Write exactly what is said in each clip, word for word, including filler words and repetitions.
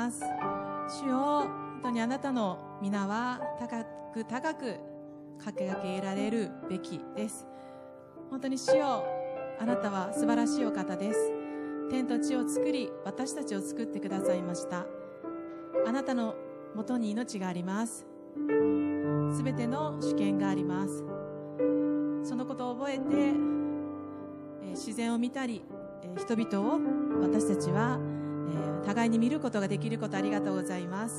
ます。主よ、本当にあなたの皆は高く高くかけがけられるべきです。本当に主よ、あなたは素晴らしいお方です。天と地を作り、私たちを作ってくださいました。あなたのもとに命があります。すべての主権があります。そのことを覚えて、えー、自然を見たり、えー、人々を私たちは、えー、互いに見ることができることありがとうございます。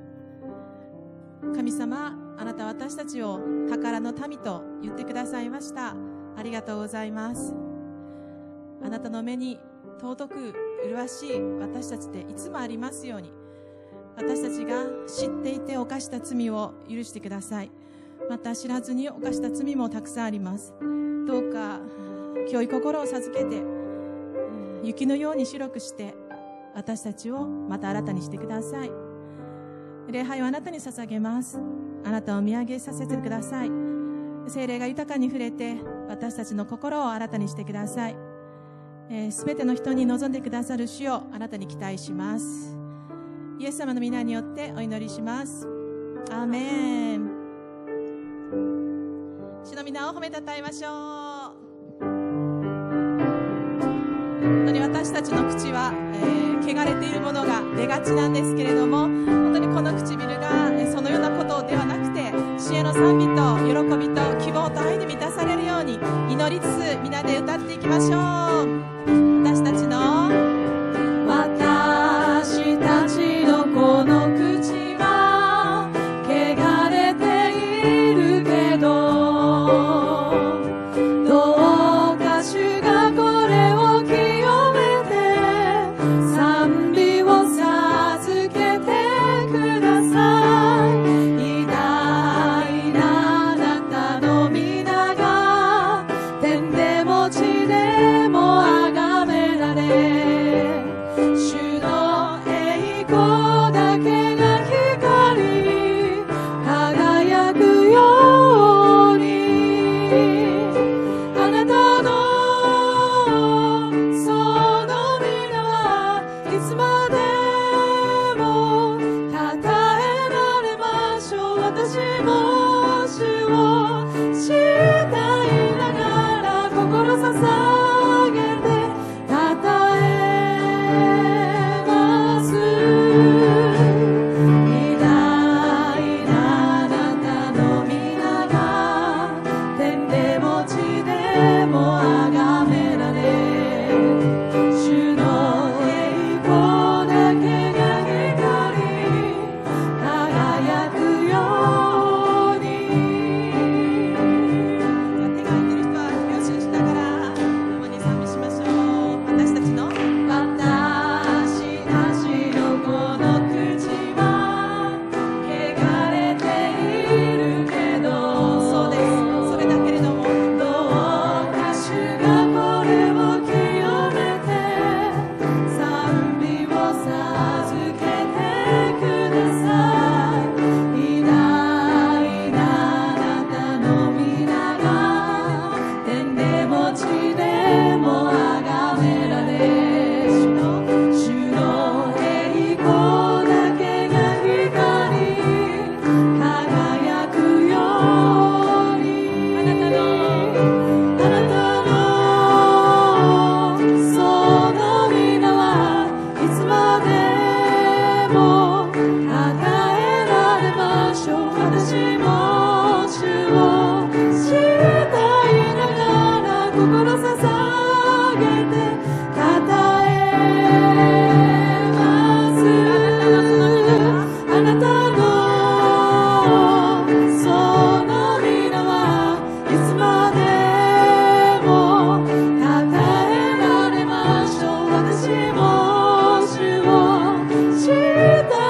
神様、あなたは私たちを宝の民と言ってくださいました。ありがとうございます。あなたの目に尊く麗しい私たちでいつもありますように、私たちが知っていて犯した罪を許してください。また知らずに犯した罪もたくさんあります。どうか清い心を授けて、雪のように白くして私たちをまた新たにしてください。礼拝をあなたに捧げます。あなたを見上げさせてください。聖霊が豊かに触れて私たちの心を新たにしてください。すべ、えー、ての人に望んでくださる主をあなたに期待します。イエス様の皆によってお祈りします。アーメン。主の皆を褒めたたえましょう。本当に私たちの口は、えー、汚れているものが出がちなんですけれども、本当にこの唇が、えー、そのようなことではなくて、主への賛美と喜びと希望と愛で満たされるように祈りつつ皆で歌っていきましょう。私たちの私たちのこの口は汚れているけど、どうか主がこれを清めて賛美を授けてください。偉大なあなたの皆が天でも地でも崇められ、主の栄光だけが光り輝くように、あなたのその皆はいつまでもたたえられましょう。私も主を慕いながら心捧げてたたえます。偉大なあなたの皆が天でも地でも崇められ、主の栄光だけが光り輝くように。手が空いてる人は拍手しながら共に賛美しましょう。私たちの私たちのこの口は汚れているけど、そうです、それだけれども、どうか主がこれを清めて賛美を授けてください。偉大なあなたの皆が天でも地でも崇められ、主の主の栄光だけが光り輝くように、あなたのあなたのその皆はいつまでもたたえられましょう。私も主を慕いながら心捧げてたたえます。あなたのその皆はいつまでもたたえられましょう。私も主を慕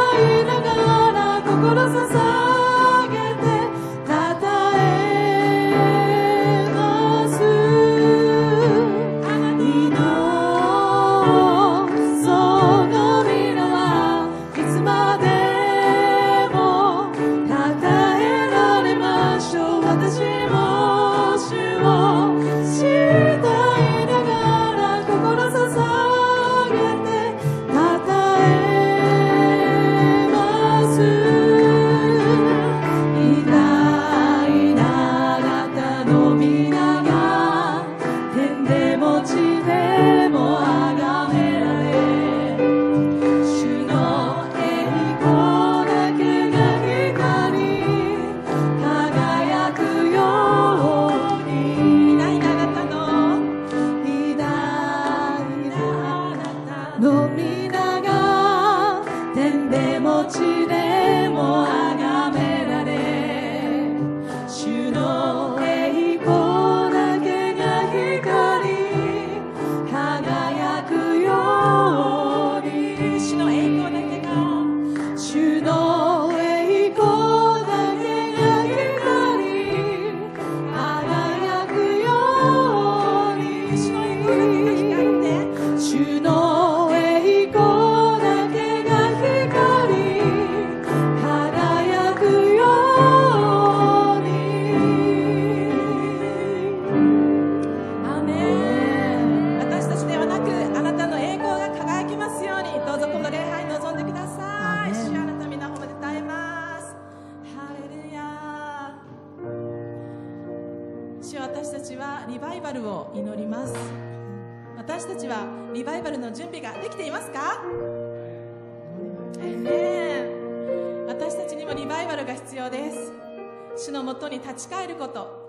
私たちはリバイバルを祈ります。私たちはリバイバルの準備ができていますか？アーメン。私たちにもリバイバルが必要です。主のもとに立ち返ること、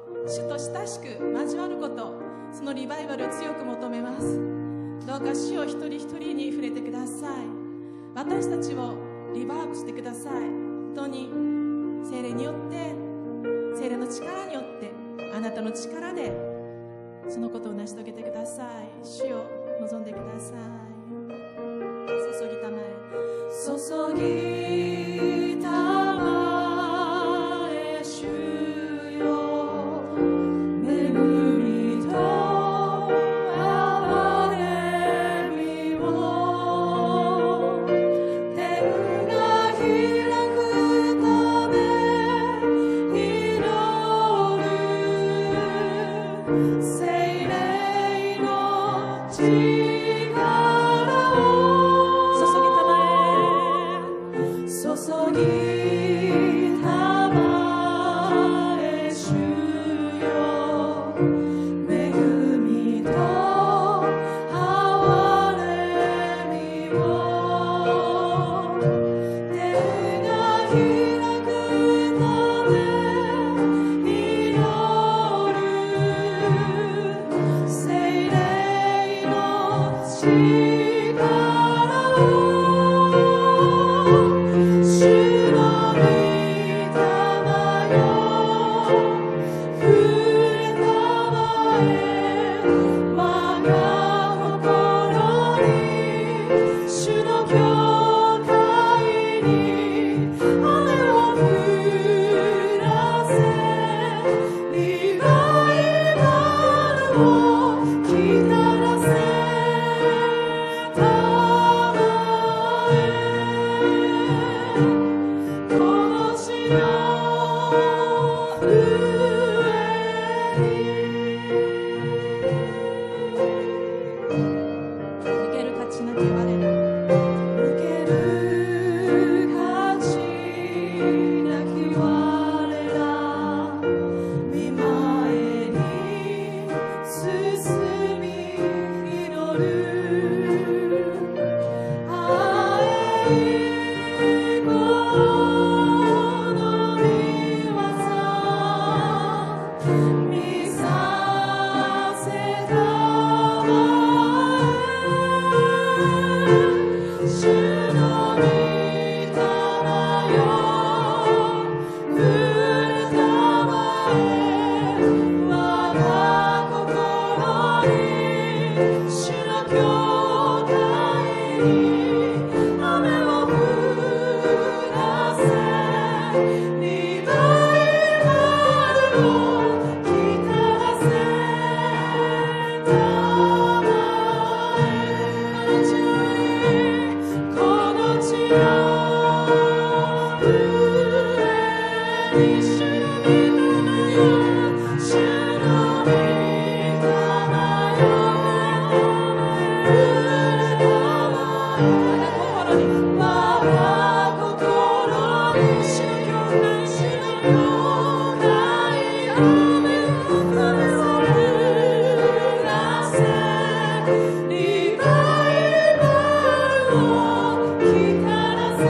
主と親しく交わること、そのリバイバルを強く求めます。どうか主を一人一人に触れてください。私たちをリバーブしてください。本当に聖霊によって、聖霊の力によって、あなたの力でそのことを成し遂げてください。主を望んでください。注ぎたまえ、注ぎたまえ、主よ、恵みと憐れみを、天が開くため祈る。聖霊の力を注ぎたまえ、注ぎたまえ、主よ、恵みと憐れみを、天が開くため祈る。聖霊の力を、主の御霊よ、触れたまえ、我が心に、主の教会に雨を降らせ、リバイバルを来たらせたまえ、この地の上に受ける価値なき我ら、受ける価値なき我ら、御前に進み祈る。あえこの御業見させたまえ、主の御霊よ、触れたまえ、我が心に、主の教会に雨を降らせ、リバイバルを来たらせたまえ、この地の上に、主の御霊よ、主の御霊よ、触れたまえ、我が心に、主の教会、主の教会、雨を降らせ、リバイバルを来たらせ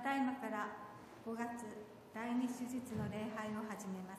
だいまからごがつ第二手術の礼拝を始めます。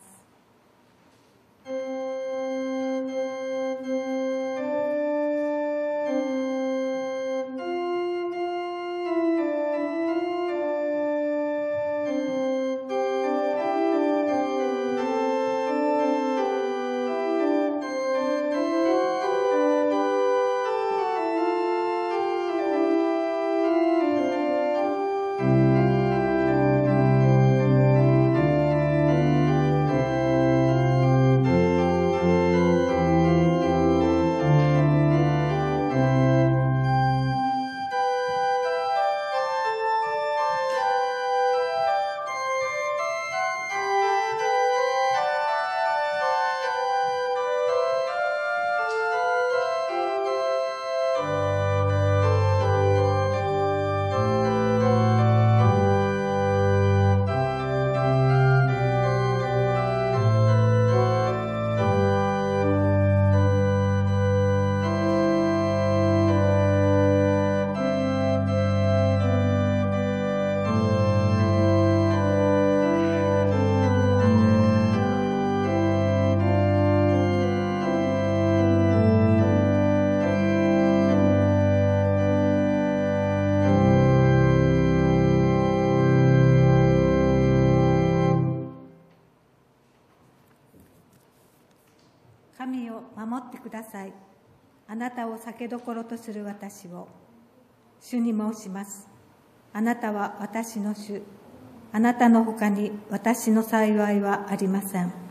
神を守ってください。あなたを酒どころとする私を。主に申します。あなたは私の主。あなたのほかに私の幸いはありません。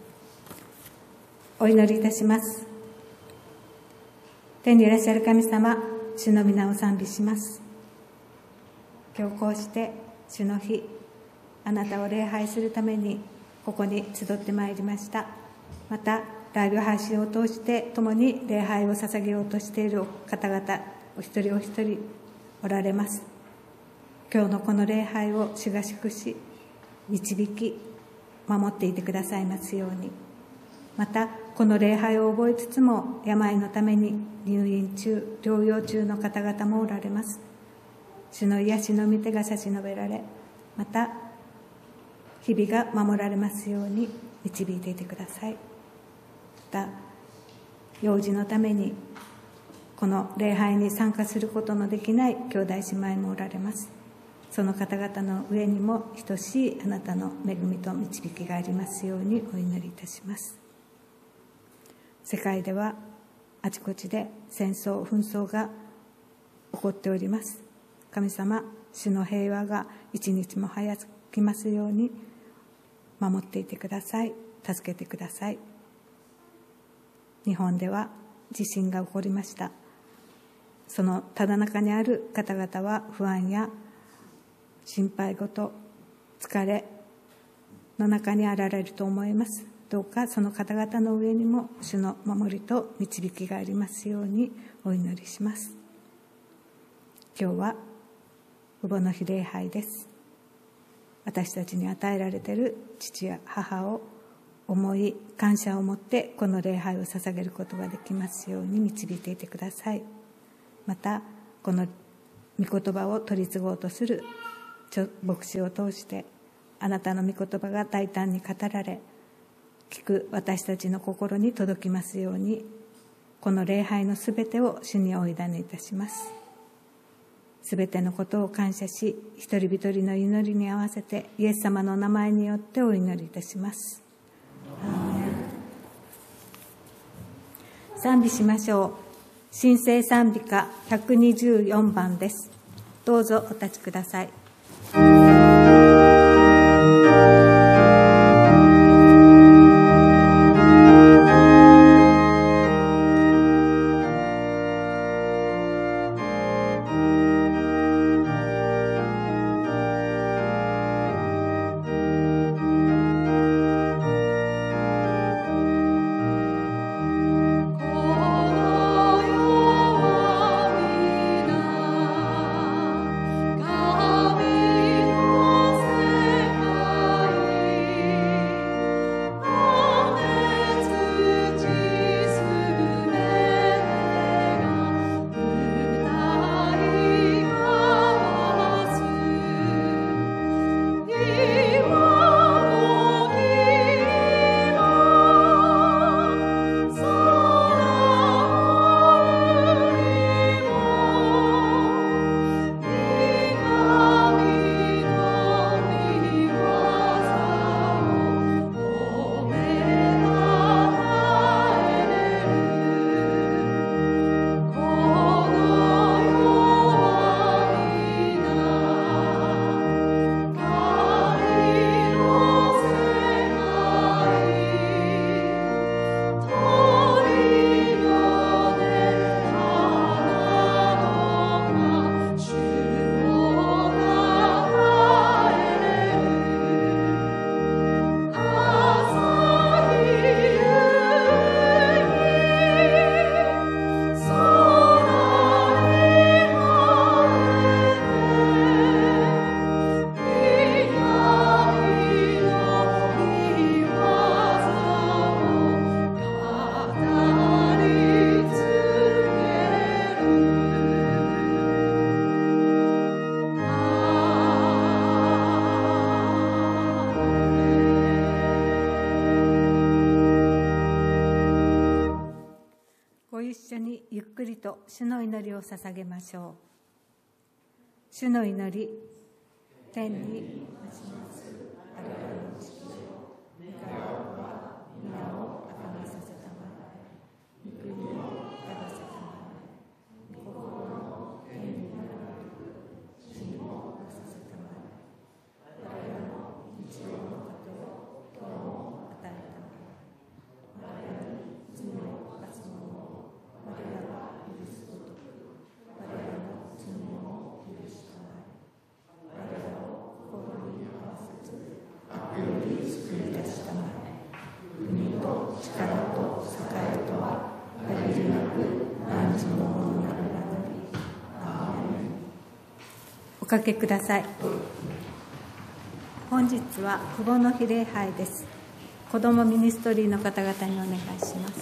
お祈りいたします。天にいらっしゃる神様、主の皆を賛美します。今日こうして主の日、あなたを礼拝するためにここに集ってまいりました。またライブ配信を通して共に礼拝を捧げようとしている方々、お一人お一人おられます。今日のこの礼拝を主が祝し、導き、守っていてくださいますように。また、この礼拝を覚えつつも、病のために入院中、療養中の方々もおられます。主の癒しの御手が差し伸べられ、また、日々が守られますように導いていてください。また、幼児のために、この礼拝に参加することのできない兄弟姉妹もおられます。その方々の上にも等しいあなたの恵みと導きがありますようにお祈りいたします。世界ではあちこちで戦争、紛争が起こっております。神様、主の平和が一日も早きますように守っていてください。助けてください。日本では地震が起こりました。そのただ中にある方々は不安や心配事、疲れの中にあられると思います。どうかその方々の上にも主の守りと導きがありますようにお祈りします。今日は父母の日礼拝です。私たちに与えられている父や母を思い、感謝を持ってこの礼拝を捧げることができますように導いていてください。またこの御言葉を取り継ごうとする牧師を通してあなたの御言葉が大胆に語られ、聞く私たちの心に届きますように、この礼拝のすべてを主にお委ねいたします。すべてのことを感謝し、一人一人の祈りに合わせてイエス様の名前によってお祈りいたします。賛美しましょう。新聖賛美歌ひゃくにじゅうよんばんです。どうぞお立ちください。 神くりと主の祈りを捧げましょう。主の祈り。天にましますあれらの地上、御顔は皆をあがめさせたまえ、御国をただせたまえ、御心の天になる地にもなさせたまえ、我らの日常の糧を今日も与えたまえ、我らに罪を犯す者を我らが許すごとく、我らの罪を許したまえ。我らを心に合わせず悪より救い出したまえ。国と力と栄とは限りなく何時のものなるなのに。アーメン。おかけください。本日は父母の日礼拝です。子どもミニストリーの方々にお願いします。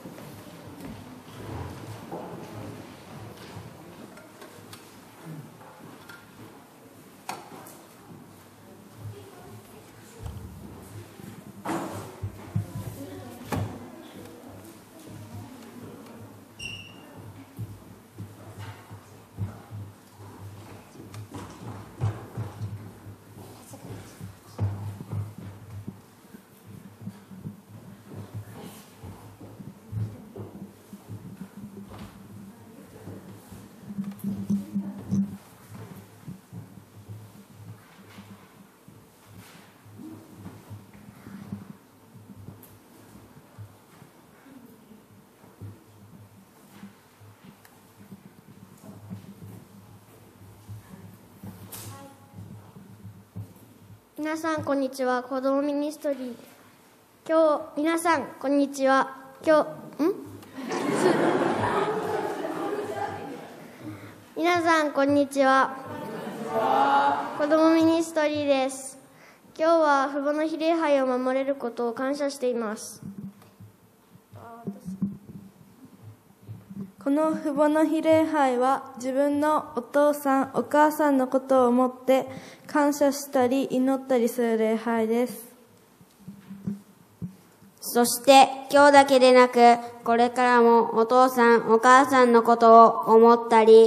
皆さんこんにちは。子どもミニストリー。今日皆さんこんにちは。今日ん皆さんこんにちは。子どもミニストリーです。今日は父母の日礼拝を守れることを感謝しています。 この父母の日礼拝は自分のお父さんお母さんのことを思って感謝したり祈ったりする礼拝です。 そして今日だけでなくこれからもお父さんお母さんのことを思ったり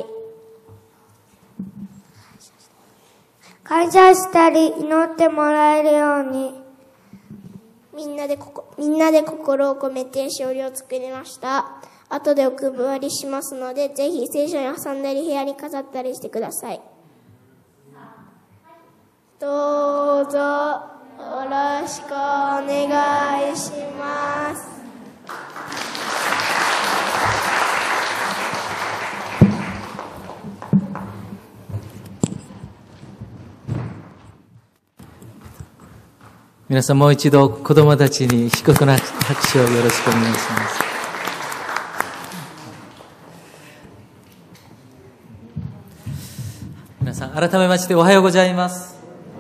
感謝したり祈ってもらえるようにみんなでここみんなで心を込めてしおりを作りました。後でお配りしますので、ぜひ聖書に挟んだり部屋に飾ったりしてください。どうぞよろしくお願いします。 皆さんもう一度子供たちに祝福の拍手をよろしくお願いします。皆さん改めましておはようございます。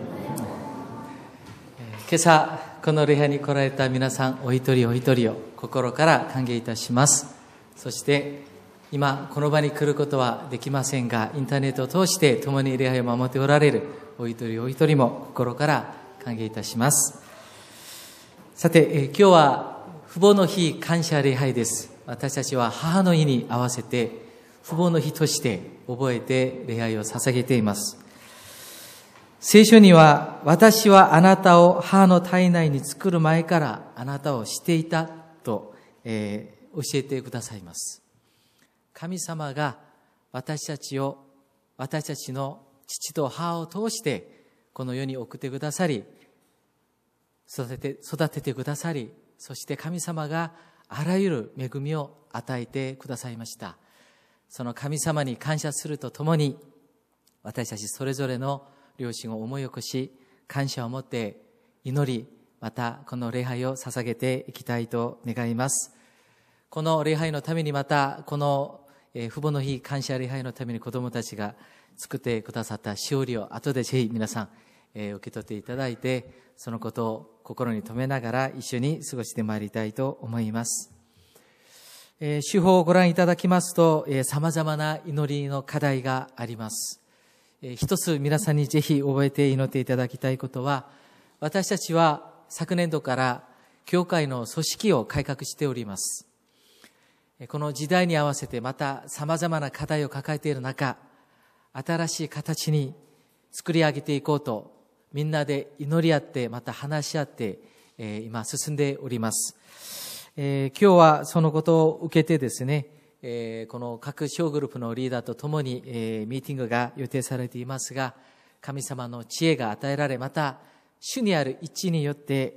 今朝この礼拝に来られた皆さんお一人お一人を心から歓迎いたします。そして今この場に来ることはできませんが、インターネットを通して共に礼拝を守っておられるお一人お一人も心から歓迎いたします。さて、え今日は父母の日感謝礼拝です。私たちは母の日に合わせて父母の日として覚えて礼拝を捧げています。聖書には、私はあなたを母の体内に作る前からあなたを知っていたと、えー、教えてくださいます。神様が私たちを、私たちの父と母を通してこの世に送ってくださり、育てて、育ててくださり、そして神様があらゆる恵みを与えてくださいました。その神様に感謝するとともに、私たちそれぞれの両親を思い起こし、感謝を持って祈り、またこの礼拝を捧げていきたいと願います。この礼拝のために、またこの父母の日感謝礼拝のために子どもたちが作ってくださったしおりを後でぜひ皆さん、えー、受け取っていただいて、そのことを心に留めながら一緒に過ごしてまいりたいと思います。えー、手法をご覧いただきますと、えー、様々な祈りの課題があります。えー、一つ皆さんにぜひ覚えて祈っていただきたいことは、私たちは昨年度から教会の組織を改革しております。 この時代に合わせてまた様々な課題を抱えている中、新しい形に作り上げていこうと、みんなで祈り合って、また話し合って、えー、今進んでおります。えー、今日はそのことを受けてですね、えー、この各小グループのリーダーとともに、えー、ミーティングが予定されていますが、神様の知恵が与えられ、また主にある一致によって、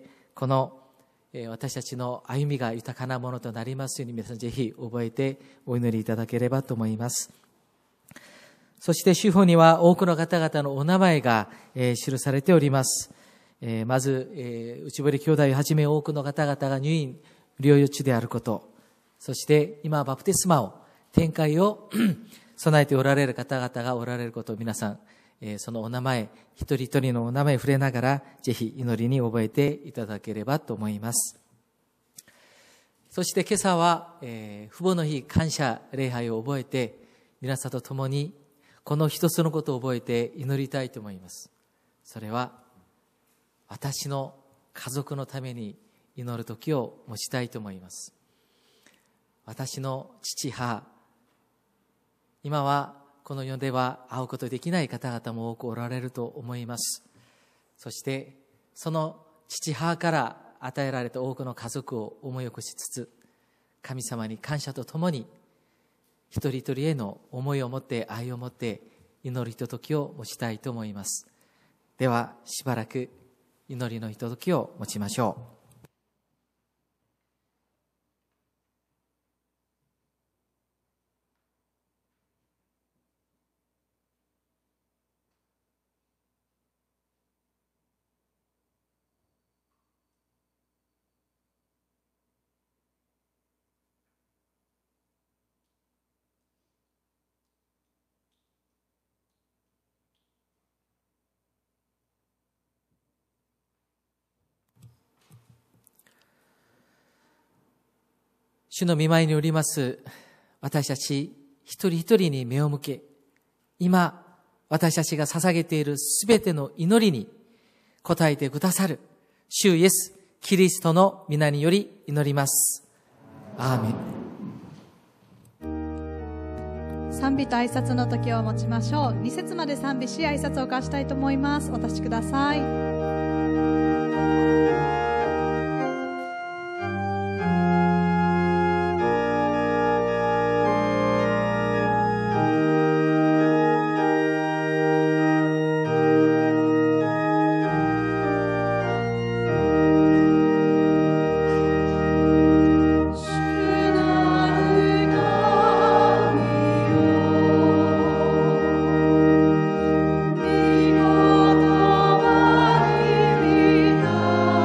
この私たちの歩みが豊かなものとなりますように、皆さんぜひ覚えてお祈りいただければと思います。そして主法には多くの方々のお名前が、えー、記されております。えー、まず、えー、内堀兄弟をはじめ多くの方々が入院療養中であること、そして今バプテスマを展開を備えておられる方々がおられることを、皆さん、えー、そのお名前一人一人のお名前を触れながら、ぜひ祈りに覚えていただければと思います。そして今朝は、えー、父母の日感謝礼拝を覚えて、皆さんと共にこの一つのことを覚えて祈りたいと思います。それは、私の家族のために祈る時を持ちたいと思います。私の父母、今はこの世では会うことできない方々も多くおられると思います。そしてその父母から与えられた多くの家族を思い起こしつつ、神様に感謝とともに一人一人への思いを持って、愛を持って祈るひとときを持ちたいと思います。ではしばらく祈りのひとときを持ちましょう。主の御前におります私たち一人一人に目を向け、今私たちが捧げているすべての祈りに応えてくださる主イエスキリストの皆により祈ります。アーメン。 賛美と挨拶の時を持ちましょう。に節まで賛美し挨拶を交わしたいと思います。お立ちください。 「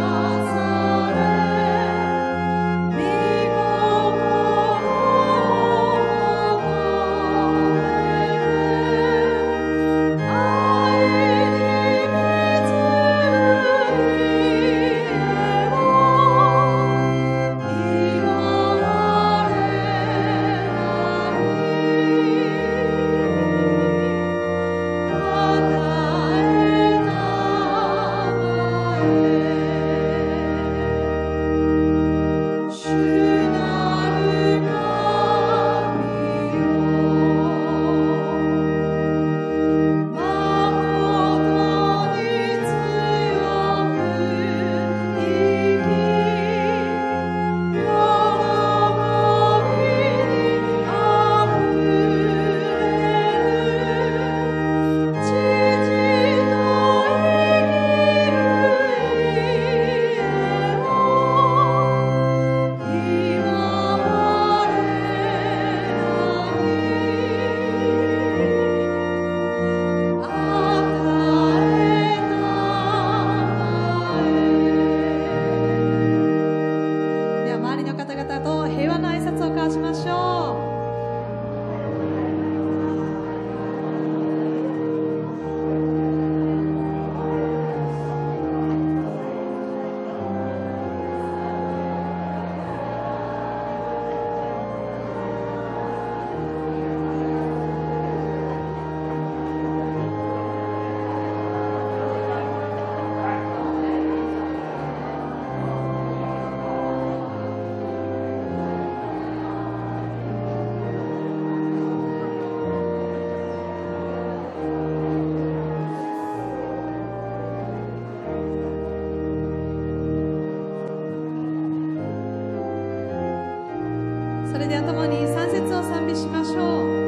ともに三節を賛美しましょう。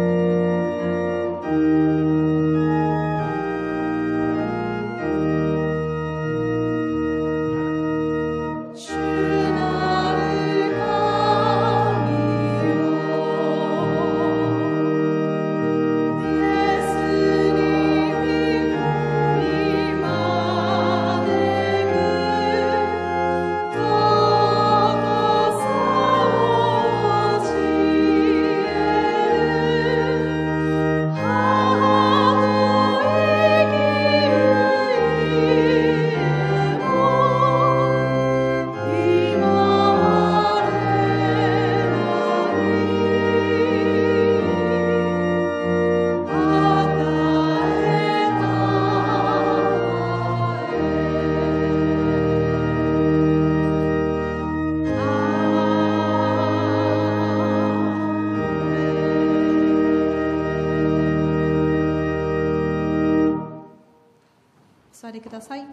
座りください。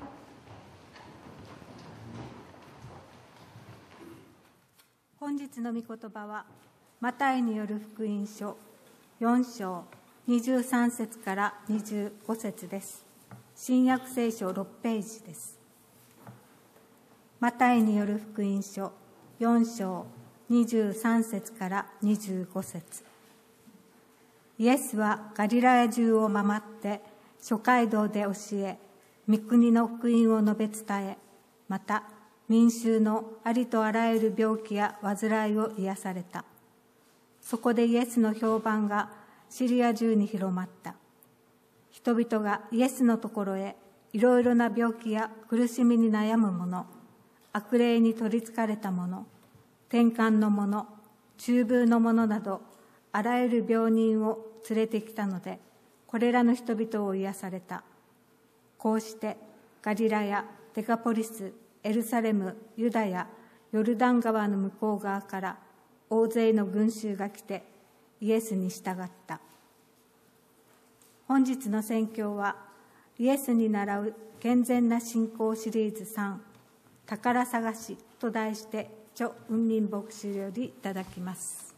本日の御言葉はマタイによる福音書よん章にじゅうさん節からにじゅうご節です。新約聖書ろくページです。マタイによる福音書よん章にじゅうさん節からにじゅうご節。イエスはガリラヤ中を回って諸街道で教え、御国の福音を述べ伝え、また民衆のありとあらゆる病気や患いを癒された。そこでイエスの評判がシリア中に広まった。人々がイエスのところへいろいろな病気や苦しみに悩む者、悪霊に取りつかれた者、転換の者、中風の者などあらゆる病人を連れてきたので、これらの人々を癒された。こうしてガリラヤ、デカポリス、エルサレム、ユダヤ、ヨルダン川の向こう側から大勢の群衆が来てイエスに従った。本日の宣教はイエスに倣う健全な信仰シリーズさん、宝探しと題して、著雲林牧師よりいただきます。